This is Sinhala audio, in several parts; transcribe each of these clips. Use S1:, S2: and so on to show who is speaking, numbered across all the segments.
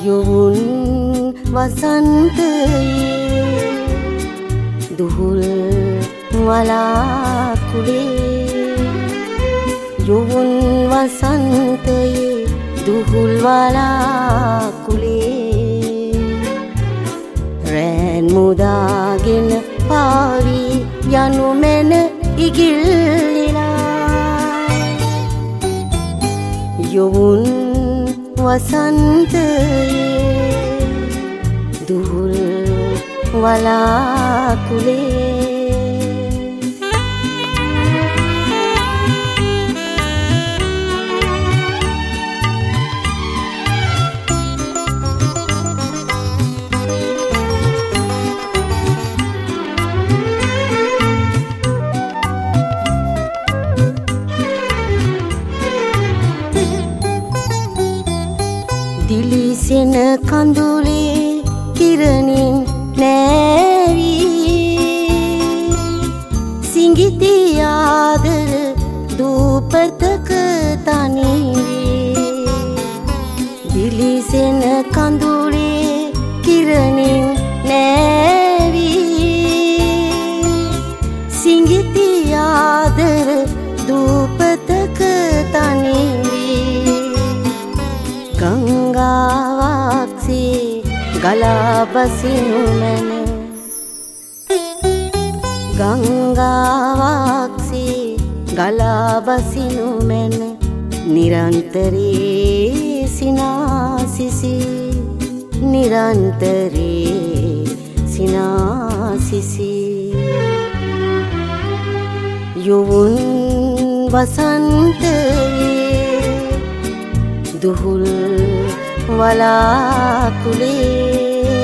S1: යොවුන් වසන්තයේ දුහුල් වලාකුලේ යොවුන් වසන්තයේ දුහුල් වලාකුලේ රැන් මුදාගෙන පාවි යනු මෙන ඉගිල්ලිලා යොවුන් වසන්තයේ දුහුල් වලාකුලේ දිලිසෙන කඳුලේ කිරණින් නෑවී සිඟිති ආදර දූපතක තනිවී දිලිසෙන කඳුලේ කිරණින් නෑවී සිඟිති ආදර දූපතක තනිවී ගංගාවක්සේ ගලා බසිනු මැන ගංගාවක්සේ ගලා බසිනු මැන නිරන්තරේ සිනාසිසි නිරන්තරේ සිනාසිසි යොවුන් වසන්තයේ දුහුල් වලාකුලේ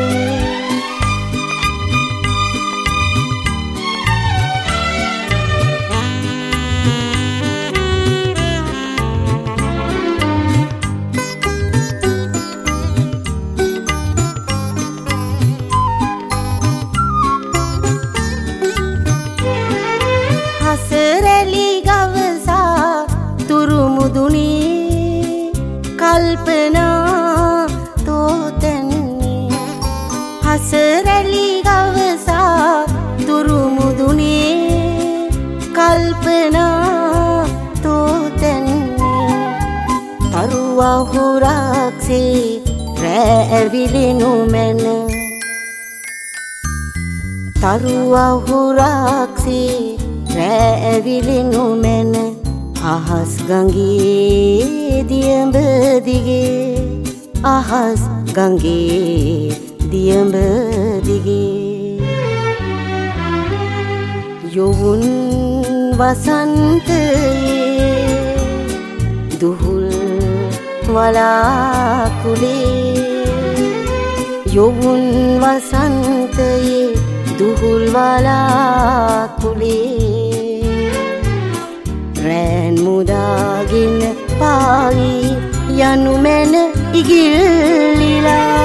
S1: හසරැලි ගවසා තුරුමුදුනේ කල්පනා තෝතැන්නේ හසරැලි ගවසා තුරුමුදුනේ කල්පනා තෝතැන්නේ තරුවහුරක්සේ රැවිලිනු මැන තරුවහුරක්සේ රැවිලිනු මැන අහස් ගඟේ දියඹ දිගේ අහස් ගඟේ දියඹ දිගේ යොවුන් වසන්තයේ දුහුල් වලාකුලේ යොවුන් වසන්තයේ දුහුල් වලාකුලේ රැන් මුදාගෙන පාවි යනු මැන ඉගිල්ලිලා